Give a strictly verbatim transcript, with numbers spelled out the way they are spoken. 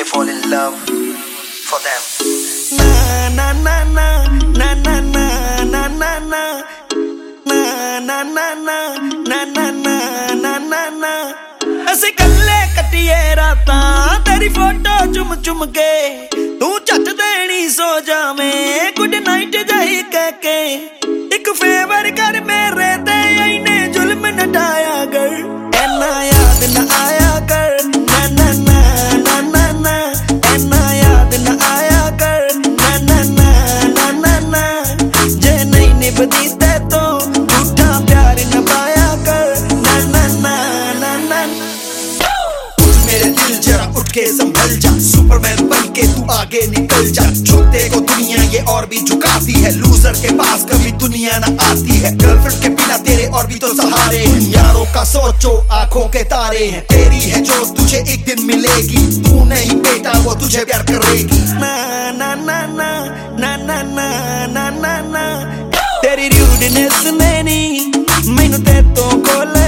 they fall in love for them. Na na na na na na na na na na na na na na na na na na ਅਸੀਂ ਕੱਲੇ ਕੱਟੀਏ ਰਾਤਾਂ ਤੇਰੀ photo ਚੁੰਮ ਚੁੰਮ ਕੇ ਤੂੰ ਝੱਟ ਦੇਣੀ ਸੋ ਜਾਵੇਂ ਗੁੱਡ ਨਾਈਟ ਜਾਈ ਕਹਿ ਕੇ ਇੱਕ ਫੇਵਰ ਕਰ ਮੇਰੇ ਤੇ ਇਹਨੇ ਜ਼ੁਲਮ ਨਾ ਢਾਇਆ ਕਰ ਐਨਾ ਯਾਦ ਨਾ ਆਇਆ ਕਰ ਨਾ ਨਾ ਨਾ ਨਾ ਨਾ ਐਨਾ ਯਾਦ ਨਾ ਆਇਆ ਕਰ ਨਾ ਨਾ ਨਾ ਨਾ ਨਾ ਜੇ ਨਹੀਂ ਨਿਭਦੀ ਤੇ ਤੂੰ ਝੂਠਾ ਪਿਆਰ ਨਾ ਪਾਇਆ ਕਰ ਨਾ ਨਾ ਨਾ ਨਾ मेरे दिल जरा उठ के संभल जा, सुपरमैन बन के तू आगे निकल जा। झुकते को दुनिया ये और भी झुकाती है, लूजर के पास कभी दुनिया ना आती है। गर्लफ्रेंड के बिना तेरे और भी तो सहारे हैं, यारों का सोचो आंखों के तारे हैं। तेरी है जो तुझे एक दिन मिलेगी, तू नहीं बेटा वो तुझे प्यार करेगी। ना ना ना ना ना ना ना ना ना ना तेरी रूडनेस ने नी मैनू ते तो कोल